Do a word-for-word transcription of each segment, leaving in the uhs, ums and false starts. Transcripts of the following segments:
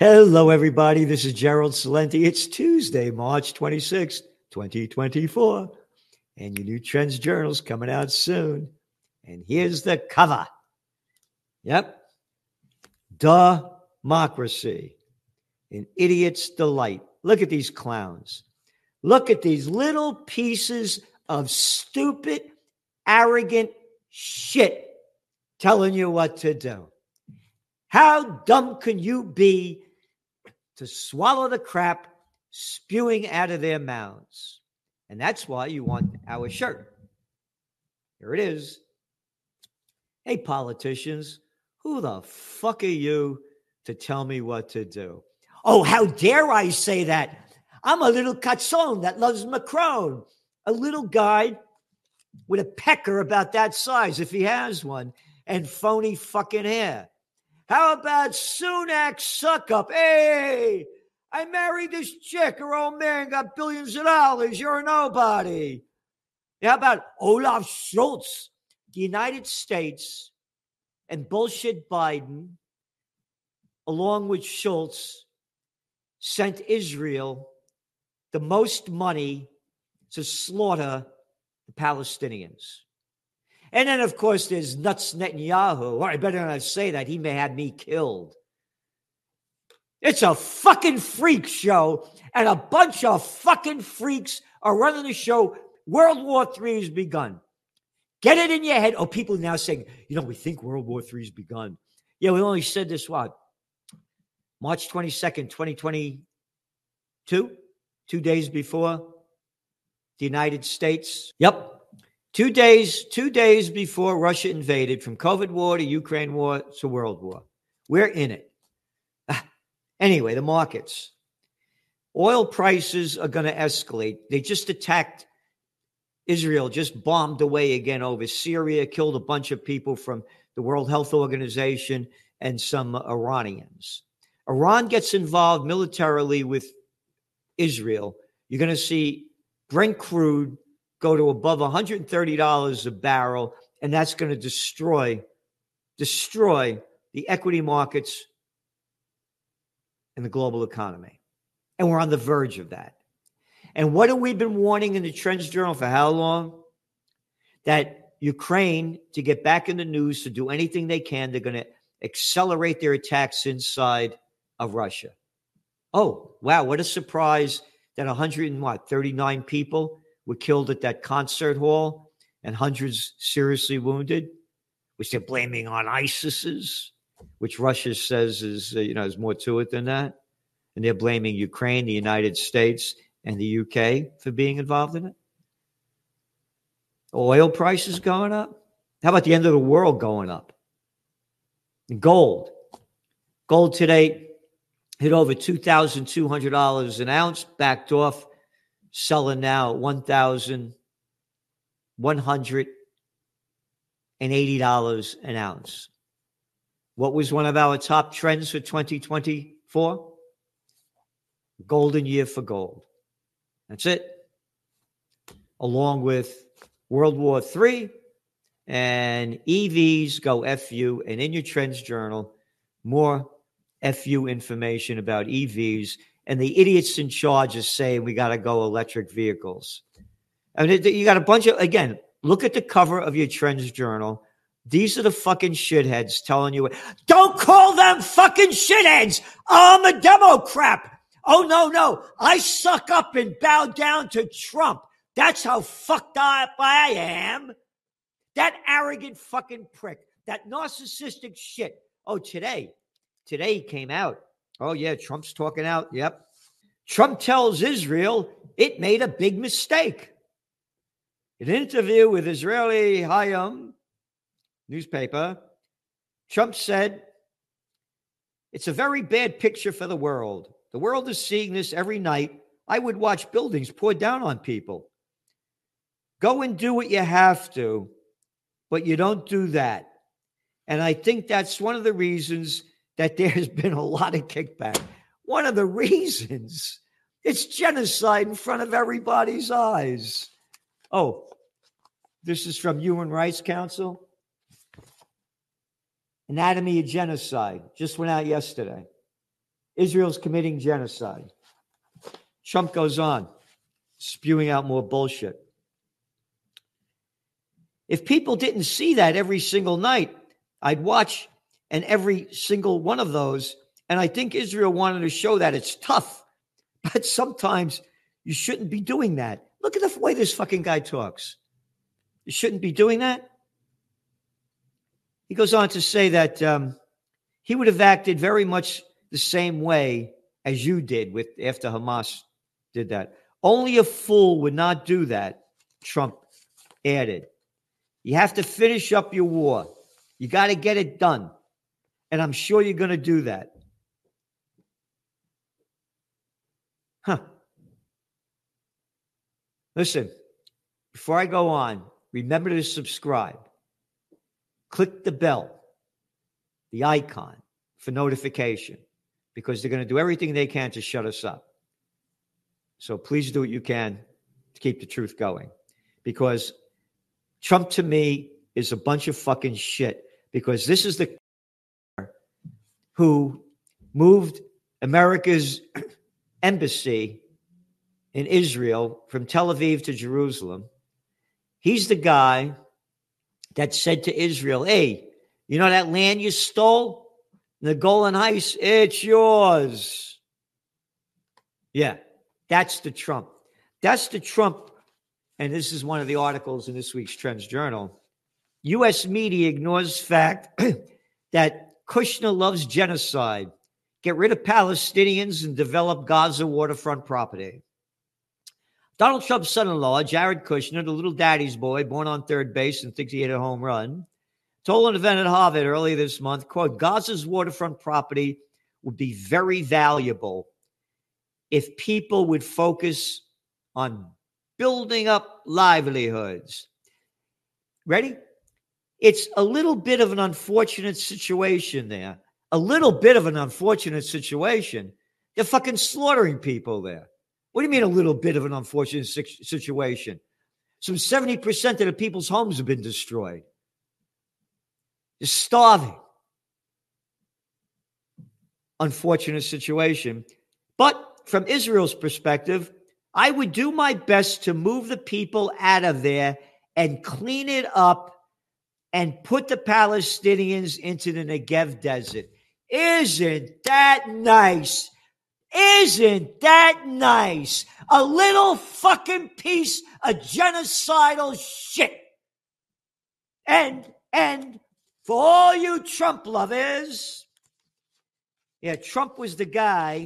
Hello, everybody. This is Gerald Celente. It's Tuesday, March twenty-sixth, twenty twenty-four, and your new Trends Journal's coming out soon. And here's the cover. Yep. Democracy. An idiot's delight. Look at these clowns. Look at these little pieces of stupid, arrogant shit telling you what to do. How dumb can you be to swallow the crap spewing out of their mouths? And that's why you want our shirt. Here it is. Hey, politicians, who the fuck are you to tell me what to do? Oh, how dare I say that? I'm a little cazzone that loves Macron, a little guy with a pecker about that size, if he has one, and phony fucking hair. How about Sunak suck up? Hey, I married this chick. Her old man got billions of dollars. You're a nobody. How about Olaf Scholz? The United States and bullshit Biden, along with Schultz, sent Israel the most money to slaughter the Palestinians. And then, of course, there's Nuts Netanyahu. Or I better not say that. He may have me killed. It's a fucking freak show, and a bunch of fucking freaks are running the show. World War Three has begun. Get it in your head. Oh, people now saying, you know, we think World War Three has begun. Yeah, we only said this, what? March twenty-second, twenty twenty-two? Two days before the United States. Yep. Two days, two days before Russia invaded, from COVID war to Ukraine war to World War. We're in it. Ah, anyway, the markets. Oil prices are going to escalate. They just attacked Israel, just bombed away again over Syria, killed a bunch of people from the World Health Organization and some Iranians. Iran gets involved militarily with Israel. You're going to see Brent crude go to above one hundred thirty dollars a barrel, and that's going to destroy, destroy the equity markets and the global economy. And we're on the verge of that. And what have we been warning in the Trends Journal for how long? That Ukraine, to get back in the news, to do anything they can, they're going to accelerate their attacks inside of Russia. Oh, wow, what a surprise that one hundred thirty-nine people were killed at that concert hall and hundreds seriously wounded, which they're blaming on ISIS's, which Russia says is, uh, you know, there's more to it than that. And they're blaming Ukraine, the United States, and the U K for being involved in it. Oil prices going up. How about the end of the world going up? Gold. Gold today hit over two thousand two hundred dollars an ounce, backed off, selling now at one thousand one hundred eighty dollars an ounce. What was one of our top trends for twenty twenty-four? Golden year for gold. That's it. Along with World War Three and E Vs go F U. And in your Trends Journal, more F U information about E Vs. And the idiots in charge are saying we got to go electric vehicles. I mean, you got a bunch of, again, look at the cover of your Trends Journal. These are the fucking shitheads telling you, don't call them fucking shitheads. I'm a Democrat. Oh, no, no. I suck up and bow down to Trump. That's how fucked up I am. That arrogant fucking prick. That narcissistic shit. Oh, today, today he came out. Oh, yeah, Trump's talking out. Yep. Trump tells Israel it made a big mistake. In an interview with Israeli Hayom newspaper, Trump said, it's a very bad picture for the world. The world is seeing this every night. I would watch buildings pour down on people. Go and do what you have to, but you don't do that. And I think that's one of the reasons that there's been a lot of kickback. One of the reasons. It's genocide in front of everybody's eyes. Oh, this is from Human Rights Council. Anatomy of Genocide. Just went out yesterday. Israel's committing genocide. Trump goes on, spewing out more bullshit. If people didn't see that every single night, I'd watch and every single one of those. And I think Israel wanted to show that it's tough, but sometimes you shouldn't be doing that. Look at the way this fucking guy talks. You shouldn't be doing that. He goes on to say that um, he would have acted very much the same way as you did with after Hamas did that. Only a fool would not do that, Trump added. You have to finish up your war. You got to get it done. And I'm sure you're going to do that. Huh. Listen, before I go on, remember to subscribe. Click the bell, the icon for notification, because they're going to do everything they can to shut us up. So please do what you can to keep the truth going. Because Trump, to me, is a bunch of fucking shit. Because this is the who moved America's embassy in Israel from Tel Aviv to Jerusalem. He's the guy that said to Israel, hey, you know that land you stole? The Golan Heights, it's yours. Yeah, that's the Trump. That's the Trump. And this is one of the articles in this week's Trends Journal. U S media ignores fact that Kushner loves genocide. Get rid of Palestinians and develop Gaza waterfront property. Donald Trump's son-in-law, Jared Kushner, the little daddy's boy, born on third base and thinks he hit a home run, told an event at Harvard earlier this month, quote, Gaza's waterfront property would be very valuable if people would focus on building up livelihoods. Ready? It's a little bit of an unfortunate situation there. A little bit of an unfortunate situation. They're fucking slaughtering people there. What do you mean a little bit of an unfortunate situation? Some seventy percent of the people's homes have been destroyed. They're starving. Unfortunate situation. But from Israel's perspective, I would do my best to move the people out of there and clean it up and put the Palestinians into the Negev desert. Isn't that nice? Isn't that nice? A little fucking piece of genocidal shit. And, and for all you Trump lovers, yeah, Trump was the guy,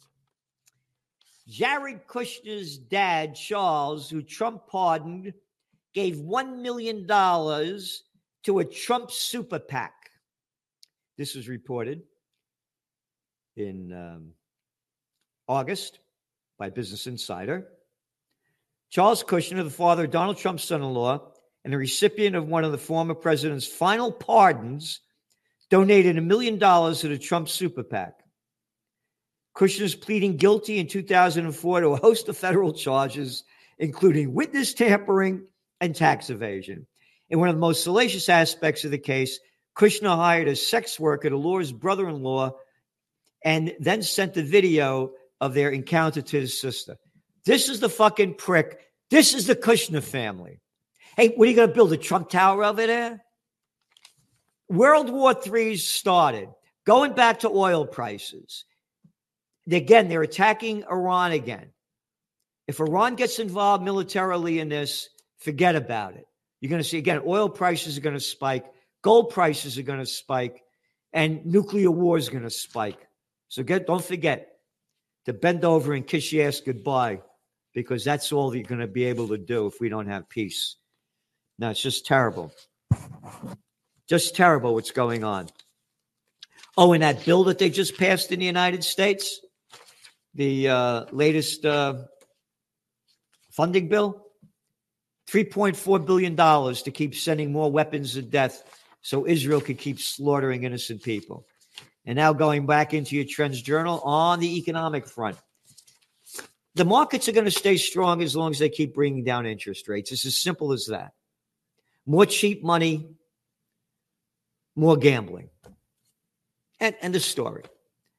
Jared Kushner's dad, Charles, who Trump pardoned, gave one million dollars to a Trump super PAC. This was reported in um, August by Business Insider. Charles Kushner, the father of Donald Trump's son-in-law and the recipient of one of the former president's final pardons, donated a million dollars to the Trump super PAC. Kushner's pleading guilty in two thousand four to a host of federal charges, including witness tampering and tax evasion. In one of the most salacious aspects of the case, Kushner hired a sex worker to lure his brother-in-law and then sent the video of their encounter to his sister. This is the fucking prick. This is the Kushner family. Hey, what are you going to build, a Trump Tower over there? World War Three started. Going back to oil prices. Again, they're attacking Iran again. If Iran gets involved militarily in this, forget about it. You're going to see, again, oil prices are going to spike. Gold prices are going to spike. And nuclear war is going to spike. So get, don't forget to bend over and kiss your ass goodbye, because that's all you're going to be able to do if we don't have peace. Now, it's just terrible. Just terrible what's going on. Oh, and that bill that they just passed in the United States, the uh, latest uh, funding bill, three point four billion dollars to keep sending more weapons of death so Israel could keep slaughtering innocent people. And now going back into your Trends Journal on the economic front. The markets are going to stay strong as long as they keep bringing down interest rates. It's as simple as that. More cheap money, more gambling. And, and the story.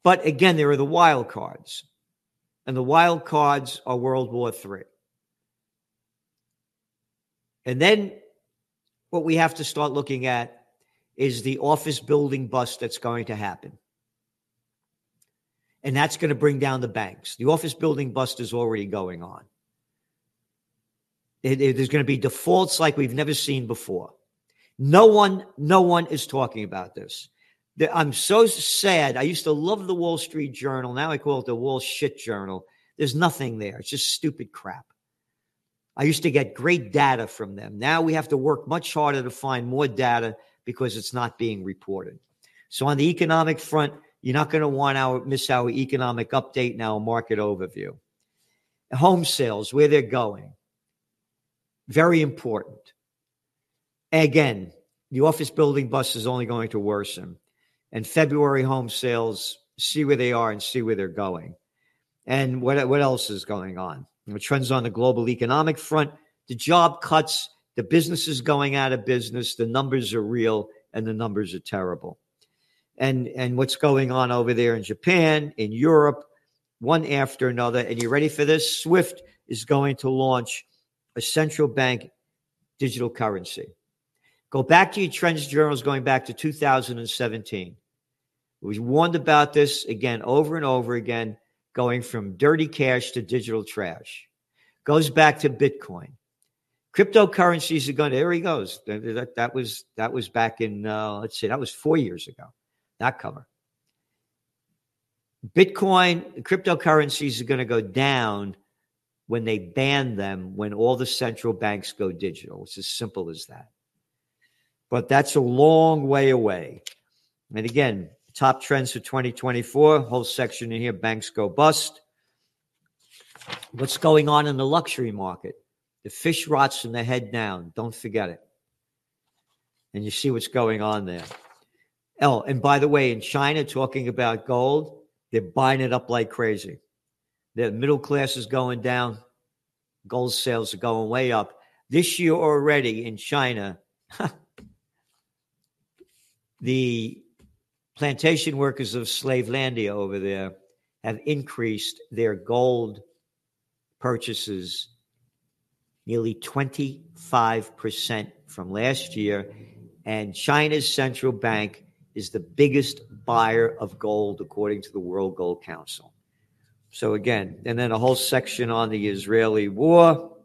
But again, there are the wild cards. And the wild cards are World War Three. And then what we have to start looking at is the office building bust that's going to happen. And that's going to bring down the banks. The office building bust is already going on. It, it, there's going to be defaults like we've never seen before. No one, no one is talking about this. The, I'm so sad. I used to love the Wall Street Journal. Now I call it the Wall Shit Journal. There's nothing there. It's just stupid crap. I used to get great data from them. Now we have to work much harder to find more data because it's not being reported. So on the economic front, you're not going to want to miss our economic update and our market overview. Home sales, where they're going. Very important. Again, the office building bust is only going to worsen. And February home sales, see where they are and see where they're going. And what, what else is going on? The trends on the global economic front, the job cuts, the businesses going out of business, the numbers are real and the numbers are terrible. And, and what's going on over there in Japan, in Europe, one after another. And you ready for this? SWIFT is going to launch a central bank digital currency. Go back to your trends journals going back to two thousand seventeen. We warned about this again over and over again, going from dirty cash to digital trash. Goes back to Bitcoin. Cryptocurrencies are going to, there he goes. That, that was that was back in, uh, let's see, that was four years ago, that cover. Bitcoin, cryptocurrencies are going to go down when they ban them, when all the central banks go digital. It's as simple as that. But that's a long way away. And again, top trends for twenty twenty-four, whole section in here, banks go bust. What's going on in the luxury market? The fish rots from the head down. Don't forget it. And you see what's going on there. Oh, and by the way, in China, talking about gold, they're buying it up like crazy. The middle class is going down. Gold sales are going way up. This year already in China, the plantation workers of Slavelandia over there have increased their gold purchases nearly twenty-five percent from last year. And China's central bank is the biggest buyer of gold, according to the World Gold Council. So again, and then a whole section on the Israeli war.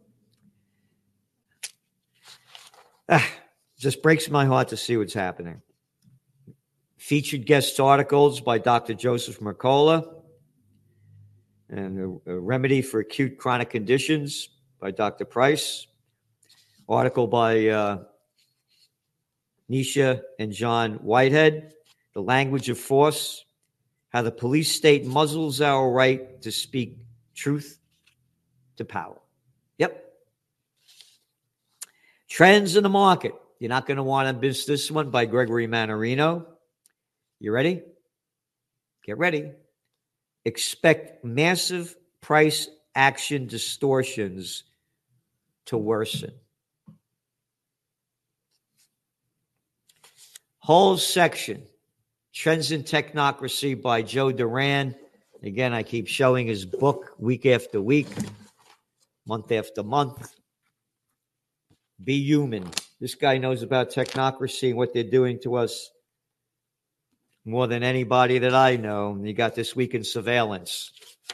Ah, just breaks my heart to see what's happening. Featured guest articles by Doctor Joseph Mercola, and a, a remedy for acute chronic conditions by Doctor Price. Article by uh, Nisha and John Whitehead, The Language of Force, How the Police State Muzzles Our Right to Speak Truth to Power. Yep. Trends in the Market. You're not going to want to miss this one by Gregory Mannarino. You ready? Get ready. Expect massive price action distortions to worsen. Whole section, Trends in Technocracy by Joe Duran. Again, I keep showing his book week after week, month after month. Be Human. This guy knows about technocracy and what they're doing to us more than anybody that I know. You got This Week in Surveillance.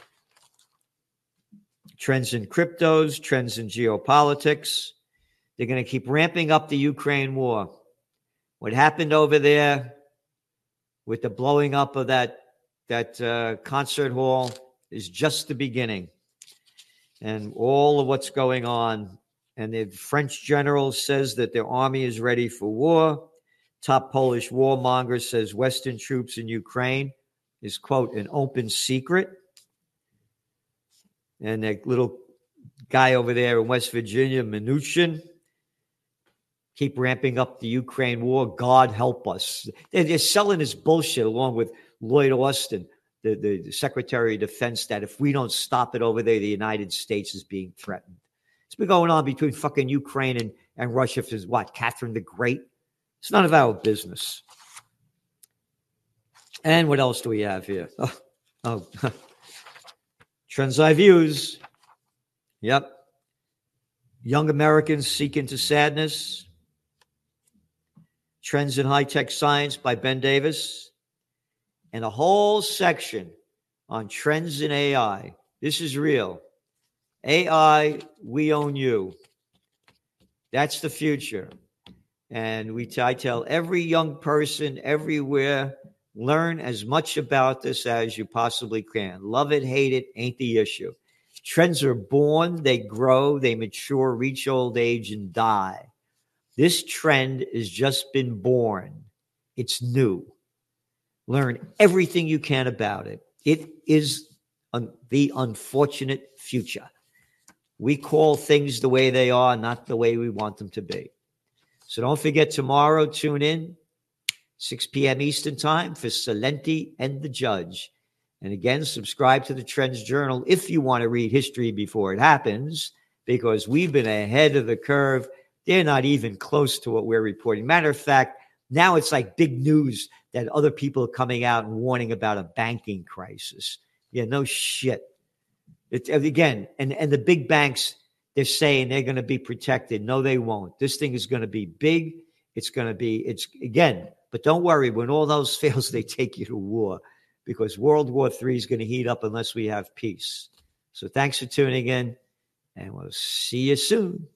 Trends in cryptos, trends in geopolitics. They're going to keep ramping up the Ukraine war. What happened over there with the blowing up of that, that uh, concert hall is just the beginning. And all of what's going on. And the French general says that their army is ready for war. Top Polish warmonger says Western troops in Ukraine is, quote, an open secret. And that little guy over there in West Virginia, Mnuchin, keep ramping up the Ukraine war. God help us. They're, they're selling this bullshit along with Lloyd Austin, the, the, the Secretary of Defense, that if we don't stop it over there, the United States is being threatened. It's been going on between fucking Ukraine and, and Russia for what, Catherine the Great? It's none of our business. And what else do we have here? Oh, oh. Trends I Views. Yep. Young Americans Seek into Sadness. Trends in High-Tech Science by Ben Davis. And a whole section on trends in A I. This is real. A I, we own you. That's the future. And we t- I tell every young person everywhere, learn as much about this as you possibly can. Love it, hate it, ain't the issue. Trends are born, they grow, they mature, reach old age, and die. This trend has just been born. It's new. Learn everything you can about it. It is un- the unfortunate future. We call things the way they are, not the way we want them to be. So don't forget, tomorrow, tune in, six p.m. Eastern Time for Celente and the Judge. And again, subscribe to the Trends Journal if you want to read history before it happens, because we've been ahead of the curve. They're not even close to what we're reporting. Matter of fact, now it's like big news that other people are coming out and warning about a banking crisis. Yeah, no shit. It, again, and, and the big banks, they're saying they're going to be protected. No, they won't. This thing is going to be big. It's going to be, it's again, but don't worry. When all those fails, they take you to war, because World War Three is going to heat up unless we have peace. So thanks for tuning in, and we'll see you soon.